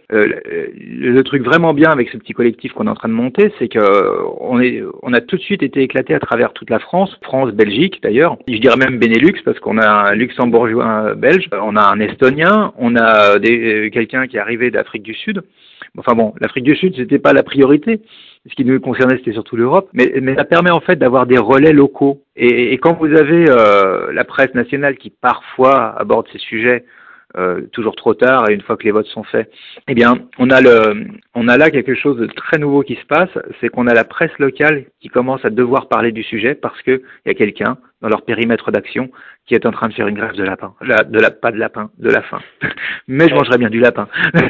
Le truc vraiment bien avec ce petit collectif qu'on est en train de monter, c'est que on a tout de suite été éclaté à travers toute la France, Belgique d'ailleurs. Je dirais même Benelux parce qu'on a un luxembourgeois belge, on a un estonien, on a quelqu'un qui est arrivé d'Afrique du Sud. Enfin bon, l'Afrique du Sud, c'était pas la priorité. Ce qui nous concernait, c'était surtout l'Europe. Mais ça permet en fait d'avoir des relais locaux. Et quand vous avez la presse nationale qui parfois aborde ces sujets toujours trop tard et une fois que les votes sont faits, eh bien, on a là quelque chose de très nouveau qui se passe, c'est qu'on a la presse locale qui commence à devoir parler du sujet parce que il y a quelqu'un dans leur périmètre d'action qui est en train de faire une grève de lapin, pas de lapin, de la faim. Mais je mangerais bien du lapin.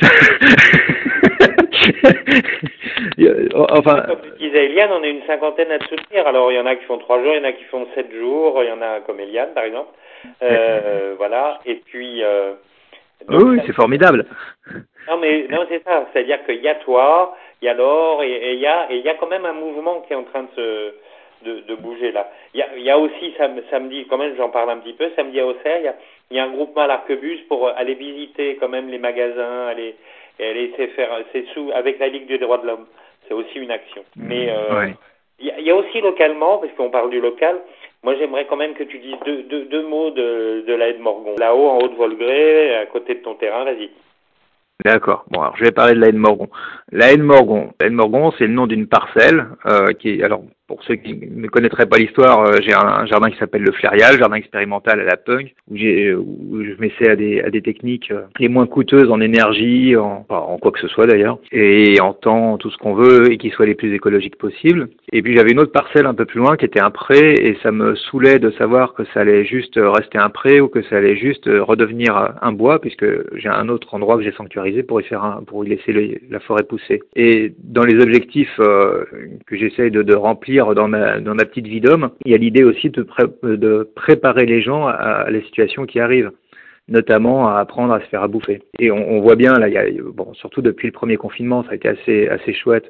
Enfin, comme tu disais, Eliane, on est une cinquantaine à te soutenir. Alors, il y en a qui font 3 jours, il y en a qui font 7 jours, il y en a comme Eliane, par exemple. Voilà. Et puis. Donc, oui, c'est formidable. Non, c'est ça. C'est-à-dire qu'il y a toi, il y a Laure, et il y a quand même un mouvement qui est en train de bouger là. Il y a aussi samedi, quand même, j'en parle un petit peu. Samedi à Auxerre, il y a un groupement à l'Arquebuse pour aller visiter quand même les magasins, aller faire ses sous avec la Ligue des droits de l'homme. C'est aussi une action. Mais il y a aussi localement, parce qu'on parle du local, moi j'aimerais quand même que tu dises deux mots de la haie de Morgon. Là-haut, en haut de Volgré, à côté de ton terrain, vas-y. D'accord. Bon, alors je vais parler de la haie de Morgon. La haie de Morgon, c'est le nom d'une parcelle qui est, alors pour ceux qui ne connaîtraient pas l'histoire, j'ai un jardin qui s'appelle le Flairial, jardin expérimental à la Pung, où je m'essaie à des techniques les moins coûteuses en énergie, en quoi que ce soit d'ailleurs, et en temps, tout ce qu'on veut, et qui soient les plus écologiques possibles. Et puis j'avais une autre parcelle un peu plus loin qui était un pré, et ça me saoulait de savoir que ça allait juste rester un pré ou que ça allait juste redevenir un bois, puisque j'ai un autre endroit que j'ai sanctuarisé pour y laisser la forêt pousser. Et dans les objectifs que j'essaye de remplir dans ma petite vie d'homme, il y a l'idée aussi de préparer les gens à la situation qui arrive, notamment à apprendre à se faire à bouffer. Et on voit bien, là, surtout depuis le premier confinement, ça a été assez chouette.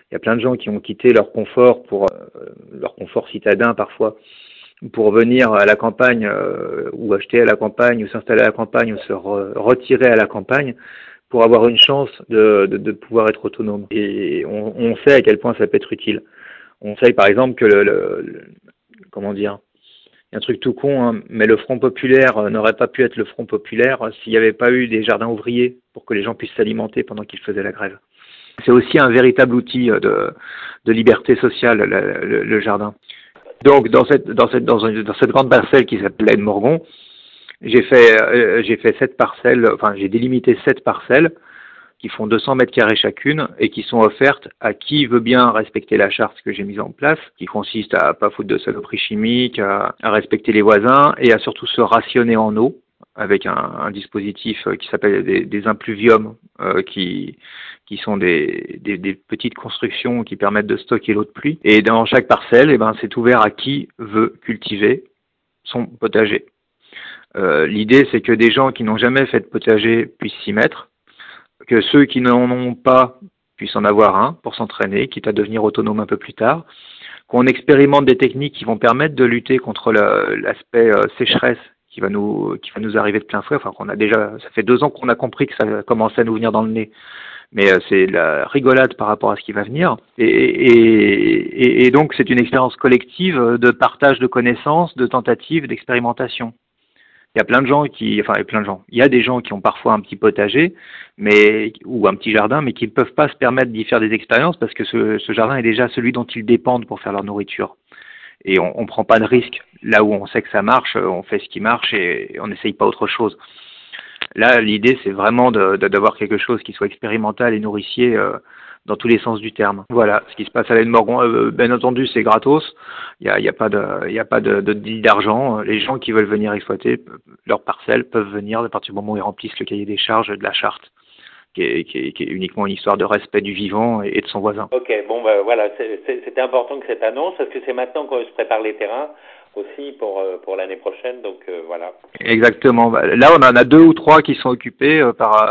Il y a plein de gens qui ont quitté leur confort leur confort citadin parfois, pour venir à la campagne ou acheter à la campagne ou s'installer à la campagne ou se retirer à la campagne pour avoir une chance de pouvoir être autonome. Et on sait à quel point ça peut être utile. On sait par exemple que comment dire, il y a un truc tout con, hein, mais le Front populaire n'aurait pas pu être le Front populaire s'il n'y avait pas eu des jardins ouvriers pour que les gens puissent s'alimenter pendant qu'ils faisaient la grève. C'est aussi un véritable outil de liberté sociale, le jardin. Donc dans cette grande parcelle qui s'appelle l'Aide Morgon, j'ai fait 7 parcelles, enfin j'ai délimité 7 parcelles qui font 200 mètres carrés chacune et qui sont offertes à qui veut bien respecter la charte que j'ai mise en place, qui consiste à pas foutre de saloperies chimiques, à respecter les voisins et à surtout se rationner en eau avec un dispositif qui s'appelle des impluviums qui sont des petites constructions qui permettent de stocker l'eau de pluie. Et dans chaque parcelle, c'est ouvert à qui veut cultiver son potager. L'idée, c'est que des gens qui n'ont jamais fait de potager puissent s'y mettre, que ceux qui n'en ont pas puissent en avoir un pour s'entraîner, quitte à devenir autonome un peu plus tard, qu'on expérimente des techniques qui vont permettre de lutter contre l'aspect sécheresse qui va nous arriver de plein fouet. Enfin, ça fait 2 ans qu'on a compris que ça commençait à nous venir dans le nez, mais c'est la rigolade par rapport à ce qui va venir. Et donc, c'est une expérience collective de partage de connaissances, de tentatives, d'expérimentation. Il y a plein de gens il y a des gens qui ont parfois un petit potager, ou un petit jardin, mais qui ne peuvent pas se permettre d'y faire des expériences parce que ce jardin est déjà celui dont ils dépendent pour faire leur nourriture. Et on prend pas de risque. Là où on sait que ça marche, on fait ce qui marche et on n'essaye pas autre chose. Là, l'idée, c'est vraiment d'avoir quelque chose qui soit expérimental et nourricier dans tous les sens du terme. Voilà, ce qui se passe à l'Aide Morgon, bien entendu, c'est gratos. Il y a pas de deal d'argent. Les gens qui veulent venir exploiter leur parcelle peuvent venir à partir du moment où ils remplissent le cahier des charges de la charte, qui est uniquement une histoire de respect du vivant et de son voisin. Ok, bon, voilà, c'était important que cette annonce, parce que c'est maintenant qu'on se prépare les terrains aussi pour l'année prochaine, donc voilà. Exactement. Là, on en a 2 ou 3 qui sont occupés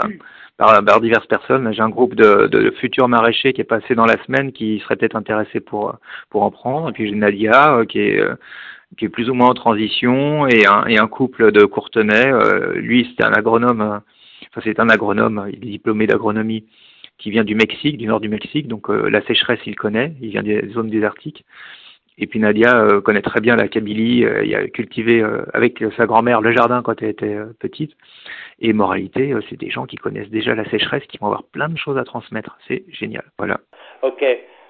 par diverses personnes. J'ai un groupe de futurs maraîchers qui est passé dans la semaine qui serait peut-être intéressé pour en prendre. Et puis j'ai Nadia qui est plus ou moins en transition et un couple de Courtenay. Lui, c'est un agronome. C'est un agronome. Il est diplômé d'agronomie qui vient du Mexique, du nord du Mexique. Donc la sécheresse, il connaît. Il vient des zones désertiques. Et puis Nadia connaît très bien la Kabylie, il a cultivé avec sa grand-mère le jardin quand elle était petite. Et moralité, c'est des gens qui connaissent déjà la sécheresse, qui vont avoir plein de choses à transmettre. C'est génial. Voilà. Ok.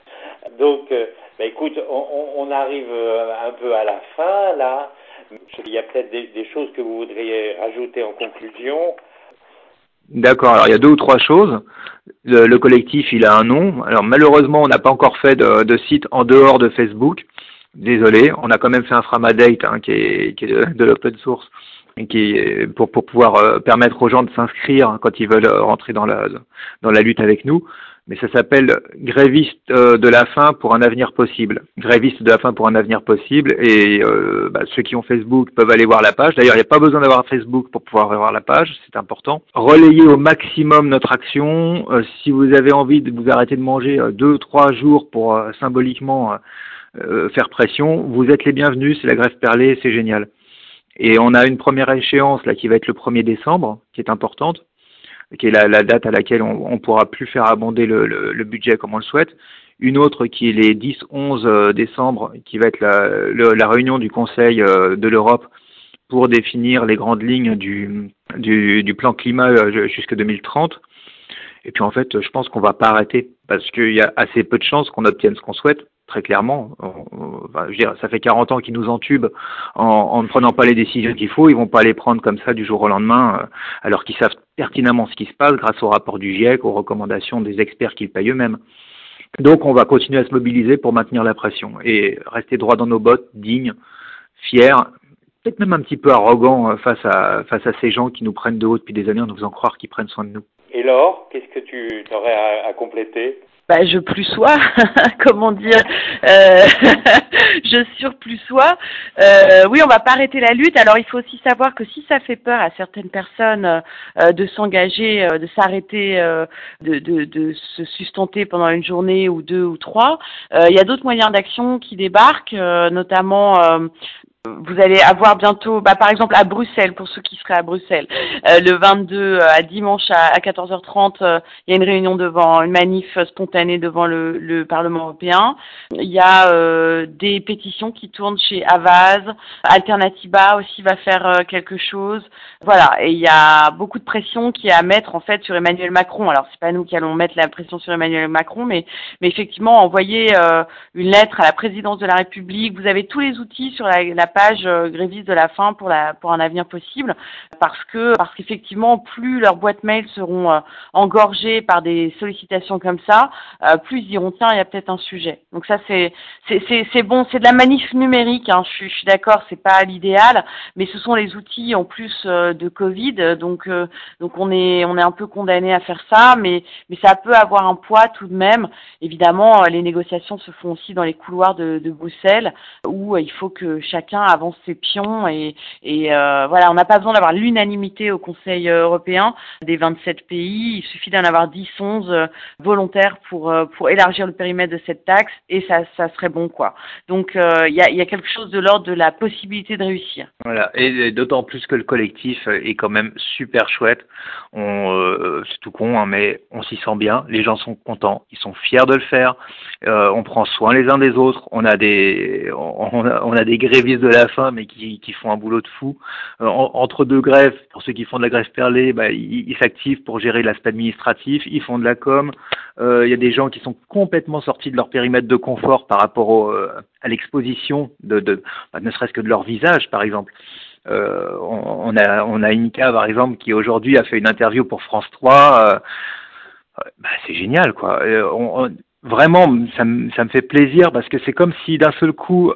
Donc, écoute, on arrive un peu à la fin, là. Il y a peut-être des choses que vous voudriez rajouter en conclusion. D'accord. Alors, il y a 2 ou 3 choses. Le collectif, il a un nom. Alors, malheureusement, on n'a pas encore fait de site en dehors de Facebook. Désolé. On a quand même fait un Framadate, qui est de l'open source, et pour pouvoir permettre aux gens de s'inscrire quand ils veulent rentrer dans la lutte avec nous. Mais ça s'appelle Grévistes de la faim pour un avenir possible. Grévistes de la faim pour un avenir possible. Et ceux qui ont Facebook peuvent aller voir la page. D'ailleurs, il n'y a pas besoin d'avoir Facebook pour pouvoir voir la page, c'est important. Relayez au maximum notre action. Si vous avez envie de vous arrêter de manger 2-3 jours pour symboliquement faire pression, vous êtes les bienvenus. C'est la grève perlée, c'est génial. Et on a une première échéance là qui va être le 1er décembre, qui est importante, qui est la date à laquelle on pourra plus faire abonder le budget comme on le souhaite. Une autre qui est les 10-11 décembre, qui va être la réunion du Conseil de l'Europe pour définir les grandes lignes du plan climat jusqu'à 2030. Et puis en fait, je pense qu'on va pas arrêter parce qu'il y a assez peu de chances qu'on obtienne ce qu'on souhaite. Très clairement, je veux dire, ça fait 40 ans qu'ils nous entubent en ne prenant pas les décisions qu'il faut. Ils vont pas les prendre comme ça du jour au lendemain, alors qu'ils savent pertinemment ce qui se passe grâce au rapport du GIEC, aux recommandations des experts qu'ils payent eux-mêmes. Donc, on va continuer à se mobiliser pour maintenir la pression et rester droit dans nos bottes, dignes, fiers, peut-être même un petit peu arrogants face à ces gens qui nous prennent de haut depuis des années en nous faisant croire qu'ils prennent soin de nous. Et Laure, qu'est-ce que tu aurais à compléter? Je plus sois, comment dire, je surplussois. Oui, on va pas arrêter la lutte. Alors, il faut aussi savoir que si ça fait peur à certaines personnes de s'engager, de s'arrêter, de se sustenter pendant une journée ou deux ou trois, il y a d'autres moyens d'action qui débarquent, notamment vous allez avoir bientôt, par exemple à Bruxelles, pour ceux qui seraient à Bruxelles, le 22 à dimanche à 14h30, il y a une réunion devant, une manif spontanée devant le Parlement européen. Il y a des pétitions qui tournent chez Avaz, Alternativa aussi va faire quelque chose. Voilà, et il y a beaucoup de pression qui est à mettre en fait sur Emmanuel Macron. Alors c'est pas nous qui allons mettre la pression sur Emmanuel Macron, mais effectivement envoyer une lettre à la présidence de la République. Vous avez tous les outils sur la page grévistes de la faim pour un avenir possible, parce qu'effectivement plus leurs boîtes mail seront engorgées par des sollicitations comme ça, plus ils diront tiens il y a peut-être un sujet. Donc ça c'est bon, c'est de la manif numérique, hein, je suis d'accord, c'est pas l'idéal, mais ce sont les outils en plus de Covid, donc on est un peu condamné à faire ça, mais ça peut avoir un poids tout de même. Évidemment, les négociations se font aussi dans les couloirs de Bruxelles, où il faut que chacun avance ses pions et voilà, on n'a pas besoin d'avoir l'unanimité au Conseil européen des 27 pays, il suffit d'en avoir 10, 11 volontaires pour élargir le périmètre de cette taxe et ça serait bon quoi. Donc il y a quelque chose de l'ordre de la possibilité de réussir. Voilà, et d'autant plus que le collectif est quand même super chouette. C'est tout con, hein, mais on s'y sent bien. Les gens sont contents, ils sont fiers de le faire. On prend soin les uns des autres. On a des grévistes de la faim, mais qui font un boulot de fou. Entre deux grèves, pour ceux qui font de la grève perlée, ils s'activent pour gérer l'aspect administratif. Ils font de la com. Il y a des gens qui sont complètement sortis de leur périmètre de confort par rapport à l'exposition ne serait-ce que de leur visage, par exemple. On a Inka, par exemple, qui aujourd'hui a fait une interview pour France 3. C'est génial, quoi. Vraiment, ça me fait plaisir parce que c'est comme si d'un seul coup,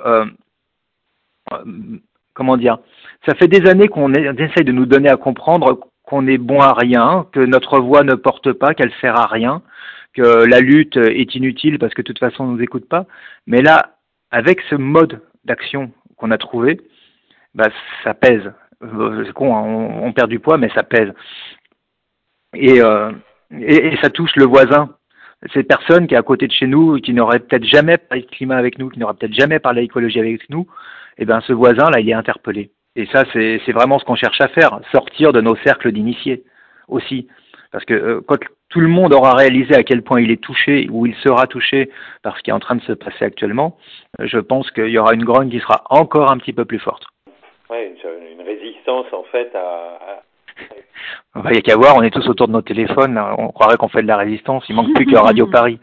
comment dire, ça fait des années qu'on essaye de nous donner à comprendre qu'on est bon à rien, que notre voix ne porte pas, qu'elle sert à rien, que la lutte est inutile parce que de toute façon on nous écoute pas. Mais là, avec ce mode d'action qu'on a trouvé, ça pèse. C'est con, hein, on perd du poids, mais ça pèse. Et ça touche le voisin. Cette personne qui est à côté de chez nous, qui n'aurait peut-être jamais parlé de climat avec nous, qui n'aurait peut-être jamais parlé d'écologie avec nous, ce voisin-là, il est interpellé. Et ça, c'est vraiment ce qu'on cherche à faire, sortir de nos cercles d'initiés aussi. Parce que quand tout le monde aura réalisé à quel point il est touché, ou il sera touché par ce qui est en train de se passer actuellement, je pense qu'il y aura une grogne qui sera encore un petit peu plus forte. Oui, une résistance en fait Il n'y a qu'à voir, on est tous autour de nos téléphones, là. On croirait qu'on fait de la résistance, il manque plus que Radio Paris.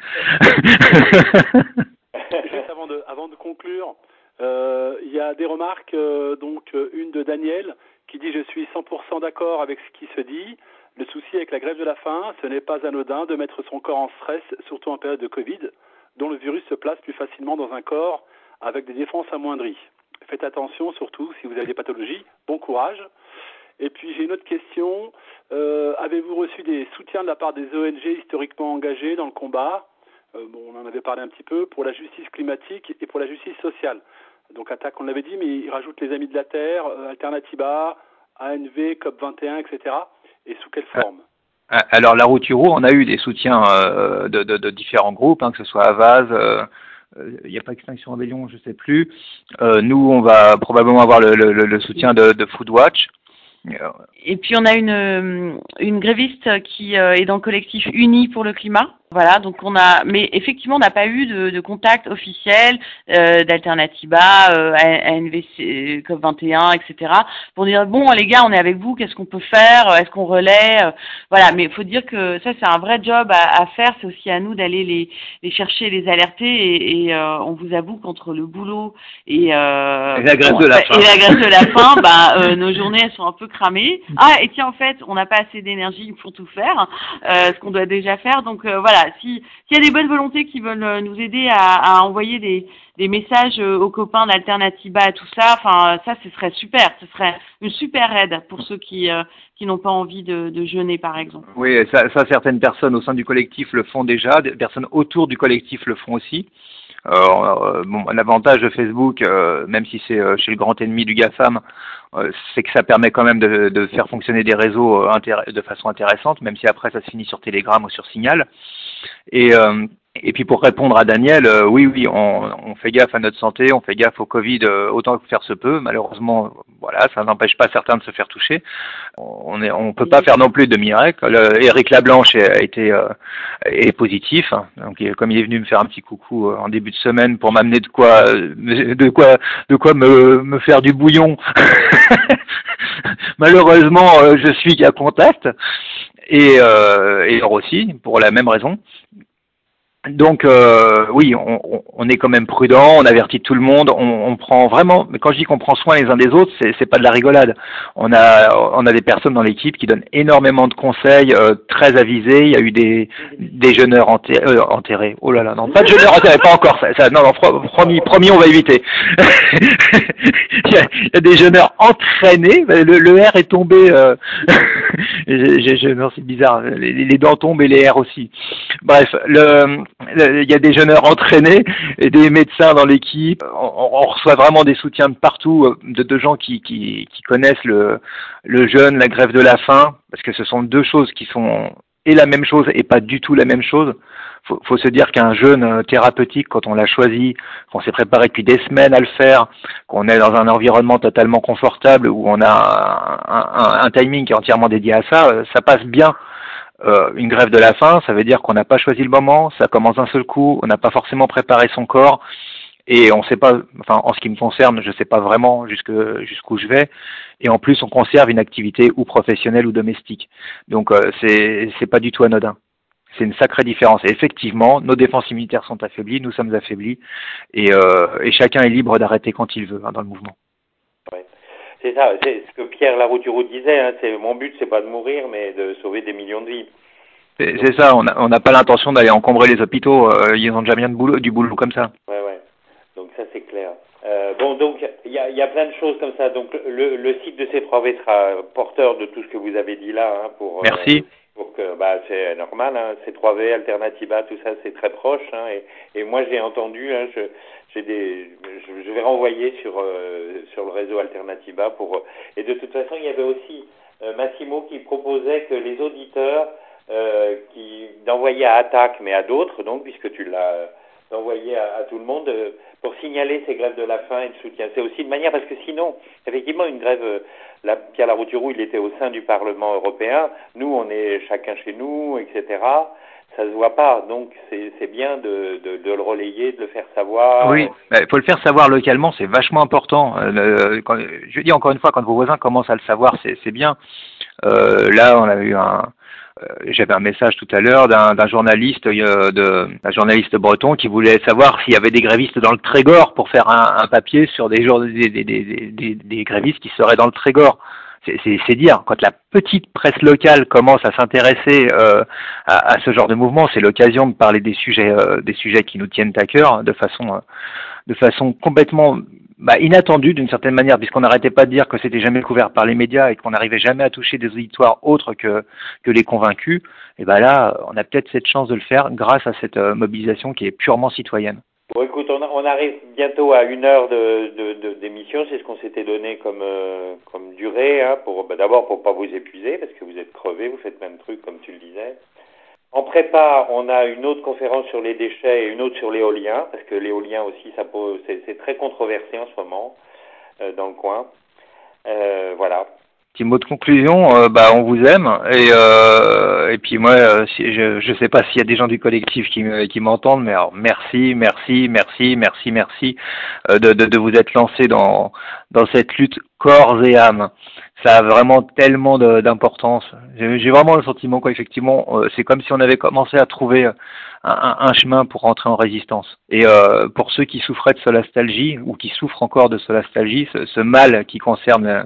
Juste avant de conclure, il y a des remarques, donc une de Daniel qui dit « Je suis 100% d'accord avec ce qui se dit. Le souci avec la grève de la faim, ce n'est pas anodin de mettre son corps en stress, surtout en période de Covid, dont le virus se place plus facilement dans un corps avec des défenses amoindries. Faites attention, surtout si vous avez des pathologies. Bon courage. » Et puis j'ai une autre question. Avez-vous reçu des soutiens de la part des ONG historiquement engagées dans le combat, on en avait parlé un petit peu, pour la justice climatique et pour la justice sociale? Donc ATTAC, on l'avait dit, mais il rajoute les Amis de la Terre, Alternativa, ANV, COP21, etc. Et sous quelle forme? Alors la Routuro, on a eu des soutiens de différents groupes, que ce soit Avaz, il n'y a pas Extinction Rebellion, je ne sais plus. Nous, on va probablement avoir le soutien de Foodwatch. Et puis on a une gréviste qui est dans le collectif Unis pour le climat. Voilà, donc mais effectivement, on n'a pas eu de contact officiel d'Alternativa, ANVC, COP21, etc. pour dire bon les gars, on est avec vous, qu'est-ce qu'on peut faire, est-ce qu'on relaie, voilà. Mais il faut dire que ça c'est un vrai job à faire, c'est aussi à nous d'aller les chercher, les alerter et on vous avoue qu'entre le boulot et la grève de la faim, nos journées elles sont un peu cramées. Ah et tiens en fait, on n'a pas assez d'énergie pour tout faire, ce qu'on doit déjà faire, donc voilà. S'il y a des bonnes volontés qui veulent nous aider à envoyer des messages aux copains d'Alternativa et tout ça, ça ce serait super, ce serait une super aide pour ceux qui n'ont pas envie de jeûner par exemple. Oui, ça certaines personnes au sein du collectif le font déjà, des personnes autour du collectif le font aussi. Bon, l'avantage de Facebook, même si c'est chez le grand ennemi du GAFAM, c'est que ça permet quand même de faire fonctionner des réseaux de façon intéressante, même si après ça se finit sur Telegram ou sur Signal. Et puis pour répondre à Daniel, oui, on fait gaffe à notre santé, on fait gaffe au Covid autant que faire se peut. Malheureusement, voilà, ça n'empêche pas certains de se faire toucher. On peut pas faire non plus de miracle. Éric Lablanche est positif, hein. Donc comme il est venu me faire un petit coucou en début de semaine pour m'amener de quoi me faire du bouillon. Malheureusement, je suis qu'à contact et Laure aussi pour la même raison. Donc oui, on est quand même prudent, on avertit tout le monde, on prend vraiment, mais quand je dis qu'on prend soin les uns des autres, c'est pas de la rigolade. On a des personnes dans l'équipe qui donnent énormément de conseils, très avisés. Il y a eu des jeûneurs enterrés. Oh là là, non, pas de jeûneurs enterrés, pas encore ça non, promis, on va éviter. il y a des jeûneurs entraînés. Le R est tombé. Non, c'est bizarre. Les dents tombent et les R aussi. Bref, il y a des jeûneurs entraînés et des médecins dans l'équipe. On reçoit vraiment des soutiens de partout, de gens qui connaissent le jeûne, la grève de la faim, parce que ce sont deux choses qui sont et la même chose et pas du tout la même chose. Faut se dire qu'un jeûne thérapeutique, quand on l'a choisi, qu'on s'est préparé depuis des semaines à le faire, qu'on est dans un environnement totalement confortable, où on a un timing qui est entièrement dédié à ça, ça passe bien. Une grève de la faim, ça veut dire qu'on n'a pas choisi le moment, ça commence d'un seul coup, on n'a pas forcément préparé son corps, et on sait pas, enfin en ce qui me concerne, je sais pas vraiment jusqu'où je vais, et en plus on conserve une activité ou professionnelle ou domestique. Donc c'est pas du tout anodin. C'est une sacrée différence. Et effectivement, nos défenses immunitaires sont affaiblies, nous sommes affaiblis, et chacun est libre d'arrêter quand il veut dans le mouvement. Ouais. C'est ça, c'est ce que Pierre Larouturou disait, hein, mon but c'est pas de mourir, mais de sauver des millions de vies. C'est ça, on n'a pas l'intention d'aller encombrer les hôpitaux, ils ont déjà bien du boulot comme ça. Ouais. Donc ça c'est clair. Bon, donc il y a plein de choses comme ça. Donc le site de C3V sera porteur de tout ce que vous avez dit là, hein, Merci. Pour que c'est normal, hein, C3V, Alternativa, tout ça c'est très proche, hein, et moi j'ai entendu, hein, je vais renvoyer sur le réseau Alternativa et de toute façon il y avait aussi Massimo qui proposait que les auditeurs d'envoyer à Attaque, mais à d'autres donc, puisque tu l'as envoyé à tout le monde pour signaler ces grèves de la faim et de soutien. C'est aussi une manière, parce que sinon, effectivement, une grève, Pierre Larouturou, il était au sein du Parlement européen, nous, on est chacun chez nous, etc., ça se voit pas, donc c'est bien de le relayer, de le faire savoir. Oui, il faut le faire savoir localement, c'est vachement important. Je dis encore une fois, quand vos voisins commencent à le savoir, c'est bien. Là, on a eu j'avais un message tout à l'heure d'un journaliste breton qui voulait savoir s'il y avait des grévistes dans le Trégor pour faire un papier sur des grévistes qui seraient dans le Trégor. C'est dire, quand la petite presse locale commence à s'intéresser à ce genre de mouvement, c'est l'occasion de parler des sujets qui nous tiennent à cœur de façon complètement inattendue d'une certaine manière, puisqu'on n'arrêtait pas de dire que c'était jamais couvert par les médias et qu'on n'arrivait jamais à toucher des auditoires autres que les convaincus. Et là, on a peut-être cette chance de le faire grâce à cette mobilisation qui est purement citoyenne. Bon, écoute, on arrive bientôt à 1 heure d'émission, c'est ce qu'on s'était donné comme durée, hein, d'abord pour pas vous épuiser, parce que vous êtes crevés, vous faites plein de trucs, comme tu le disais. En prépa, on a une autre conférence sur les déchets et une autre sur l'éolien, parce que l'éolien aussi, c'est très controversé en ce moment dans le coin. Voilà. Petit mot de conclusion, on vous aime et puis moi, je sais pas s'il y a des gens du collectif qui m'entendent, mais alors merci de vous être lancé dans cette lutte corps et âme. Ça a vraiment tellement d'importance. J'ai vraiment le sentiment qu'effectivement, c'est comme si on avait commencé à trouver un chemin pour rentrer en résistance. Et pour ceux qui souffraient de solastalgie ou qui souffrent encore de solastalgie, ce mal qui concerne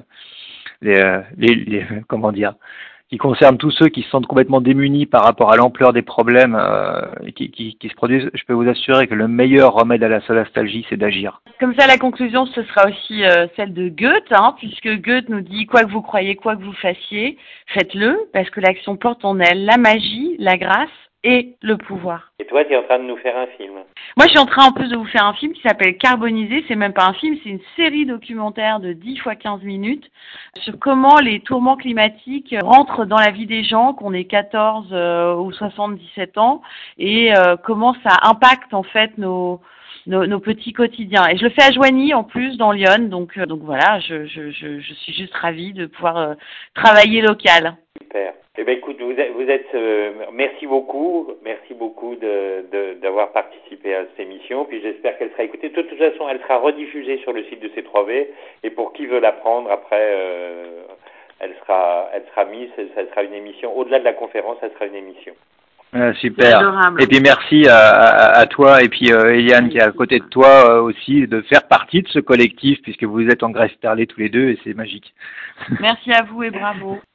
qui concerne tous ceux qui se sentent complètement démunis par rapport à l'ampleur des problèmes qui se produisent, je peux vous assurer que le meilleur remède à la solastalgie, c'est d'agir. Comme ça, la conclusion, ce sera aussi celle de Goethe, puisque Goethe nous dit « Quoi que vous croyez, quoi que vous fassiez, faites-le, parce que l'action porte en elle la magie, la grâce et le pouvoir. Et toi, tu es en train de nous faire un film. Moi, je suis en train en plus de vous faire un film qui s'appelle Carbonisé. C'est même pas un film, c'est une série documentaire de 10 fois 15 minutes sur comment les tourments climatiques rentrent dans la vie des gens, qu'on ait 14 ou 77 ans, et comment ça impacte en fait nos petits quotidiens. Et je le fais à Joigny en plus, dans Lyon. Donc voilà, je suis juste ravie de pouvoir travailler local. Super. Eh ben écoute, merci beaucoup d'avoir participé à cette émission. Puis j'espère qu'elle sera écoutée. De toute façon, elle sera rediffusée sur le site de C3V. Et pour qui veut l'apprendre, après, elle sera mise. Ça sera une émission. Au-delà de la conférence, ça sera une émission. Super. Et puis merci à toi et puis Eliane qui est à côté de toi aussi de faire partie de ce collectif puisque vous êtes en Grèce Perlée tous les deux et c'est magique. Merci à vous et bravo.